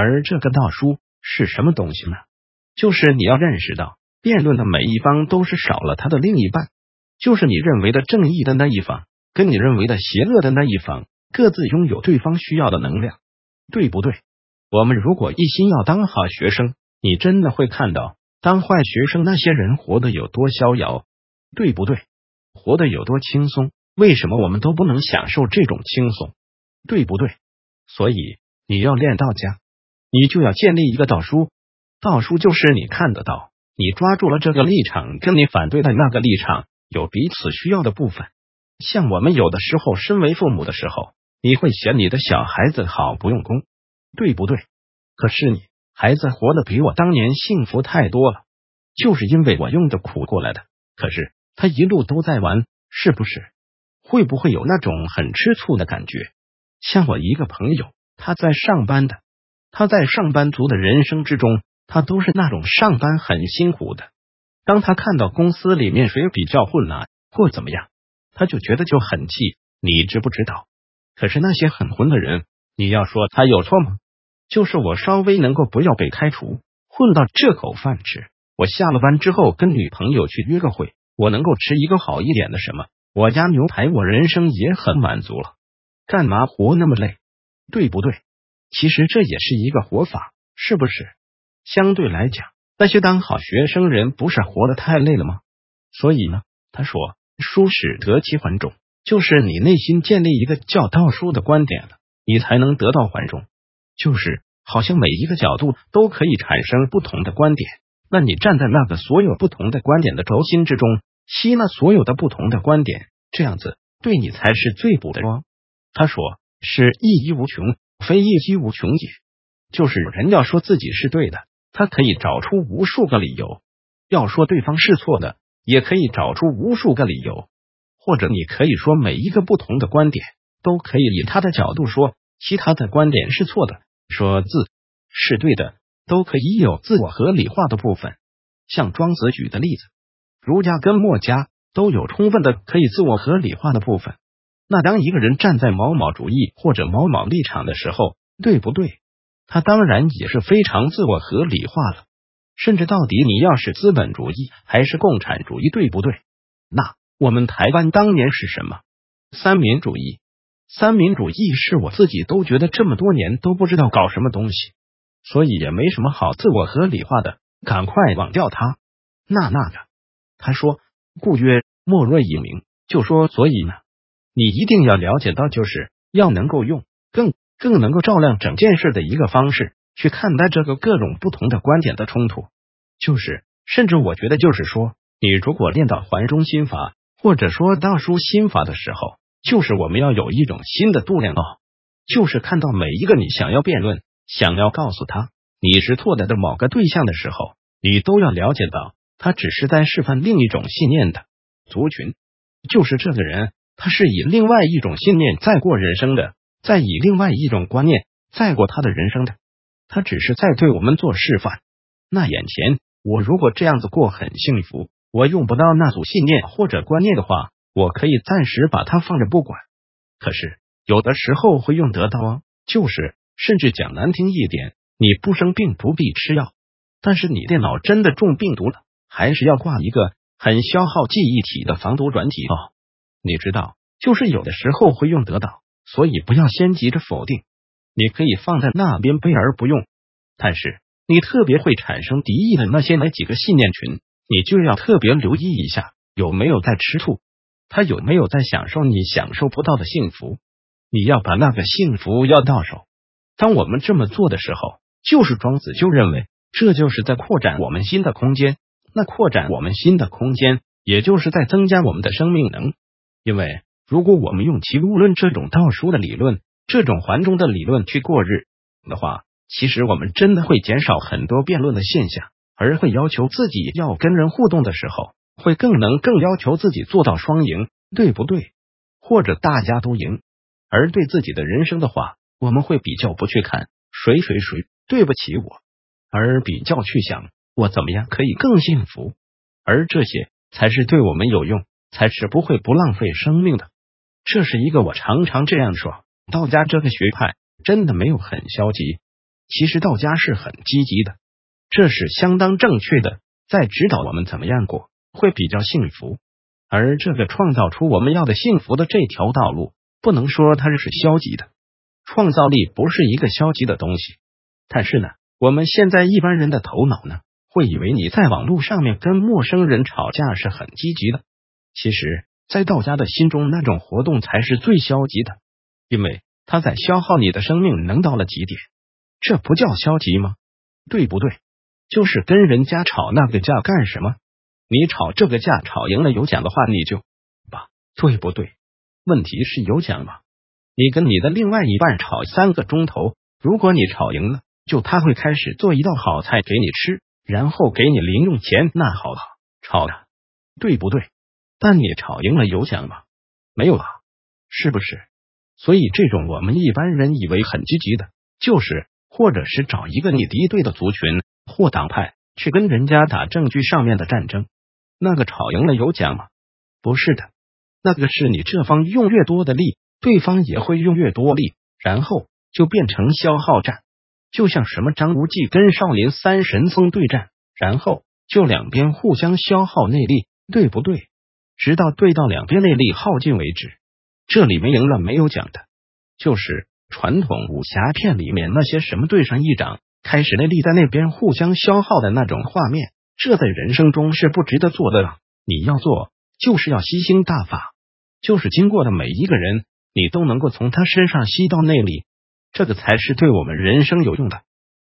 而这个道书是什么东西呢？就是你要认识到，辩论的每一方都是少了他的另一半，就是你认为的正义的那一方，跟你认为的邪恶的那一方，各自拥有对方需要的能量，对不对？我们如果一心要当好学生，你真的会看到当坏学生那些人活得有多逍遥，对不对？活得有多轻松，为什么我们都不能享受这种轻松，对不对？所以你要练道家，你就要建立一个道书。道书就是你看得到，你抓住了这个立场，跟你反对的那个立场有彼此需要的部分。像我们有的时候身为父母的时候，你会嫌你的小孩子好不用功，对不对？可是你孩子活得比我当年幸福太多了，就是因为我用的苦过来的。可是他一路都在玩，是不是？会不会有那种很吃醋的感觉？像我一个朋友，他在上班的，他在上班族的人生之中，他都是那种上班很辛苦的。当他看到公司里面谁比较混啊，或怎么样，他就觉得就很气，你知不知道？可是那些很混的人，你要说他有错吗？就是我稍微能够不要被开除，混到这口饭吃，我下了班之后跟女朋友去约个会，我能够吃一个好一点的什么，我家牛排，我人生也很满足了，干嘛活那么累，对不对？其实这也是一个活法，是不是？相对来讲，那些当好学生人不是活得太累了吗？所以呢，他说书使得其环众，就是你内心建立一个叫道书的观点了，你才能得到环众，就是好像每一个角度都可以产生不同的观点，那你站在那个所有不同的观点的轴心之中，吸纳所有的不同的观点，这样子对你才是最补的光。他说是一一无穷，非一一无穷也，就是人要说自己是对的，他可以找出无数个理由，要说对方是错的，也可以找出无数个理由，或者你可以说每一个不同的观点都可以以他的角度说其他的观点是错的，说自是对的，都可以有自我合理化的部分。像庄子举的例子，儒家跟墨家都有充分的可以自我合理化的部分。那当一个人站在某某主义或者某某立场的时候，对不对？他当然也是非常自我合理化了。甚至到底你要是资本主义还是共产主义，对不对？那我们台湾当年是什么？三民主义。三民主义是我自己都觉得这么多年都不知道搞什么东西，所以也没什么好自我合理化的，赶快忘掉它。那个，他说故曰莫若以明，就说所以呢，你一定要了解到，就是要能够用更能够照亮整件事的一个方式去看待这个各种不同的观点的冲突。就是甚至我觉得就是说，你如果练到环中心法或者说道书心法的时候，就是我们要有一种新的度量就是看到每一个你想要辩论想要告诉他你是错的某个对象的时候，你都要了解到他只是在示范另一种信念的族群，就是这个人他是以另外一种信念在过人生的，在以另外一种观念在过他的人生的，他只是在对我们做示范。那眼前我如果这样子过很幸福，我用不到那组信念或者观念的话，我可以暂时把它放着不管。可是有的时候会用得到就是甚至讲难听一点，你不生病不必吃药，但是你电脑真的中病毒了，还是要挂一个很消耗记忆体的防毒软体你知道，就是有的时候会用得到，所以不要先急着否定，你可以放在那边备而不用。但是你特别会产生敌意的那些几个信念群，你就要特别留意一下，有没有在吃醋，他有没有在享受你享受不到的幸福，你要把那个幸福要到手。当我们这么做的时候，就是庄子就认为这就是在扩展我们新的空间，那扩展我们新的空间也就是在增加我们的生命能。因为如果我们用齐物论这种道书的理论，这种环中的理论去过日的话，其实我们真的会减少很多辩论的现象，而会要求自己要跟人互动的时候，会更要求自己做到双赢，对不对？或者大家都赢。而对自己的人生的话，我们会比较不去看谁对不起我，而比较去想我怎么样可以更幸福，而这些才是对我们有用，才是不会不浪费生命的。这是一个我常常这样说，道家这个学派真的没有很消极， 其实道家是很积极的，这是相当正确的，在指导我们怎么样过会比较幸福。而这个创造出我们要的幸福的这条道路，不能说它是消极的，创造力不是一个消极的东西。但是呢，我们现在一般人的头脑呢，会以为你在网络上面跟陌生人吵架是很积极的，其实在道家的心中，那种活动才是最消极的，因为它在消耗你的生命能到了极点。这不叫消极吗？对不对？就是跟人家吵那个架干什么？你吵这个架吵赢了有奖的话，你就吧，对不对？问题是有奖吗？你跟你的另外一半吵3个钟头，如果你吵赢了，就他会开始做一道好菜给你吃，然后给你零用钱，那好了，吵了，对不对？但你吵赢了有奖吗？没有啊，是不是？所以这种我们一般人以为很积极的，就是或者是找一个你敌对的族群或党派去跟人家打证据上面的战争，那个吵赢了有奖吗？不是的，那个是你这方用越多的力，对方也会用越多力，然后就变成消耗战。就像什么张无忌跟少林3神僧对战，然后就两边互相消耗内力，对不对？直到对到两边内力耗尽为止。这里面赢了没有奖的，就是传统武侠片里面那些什么对上一掌，开始内力在那边互相消耗的那种画面，这在人生中是不值得做的。你要做，就是要吸星大法，就是经过的每一个人，你都能够从他身上吸到内力，这个才是对我们人生有用的。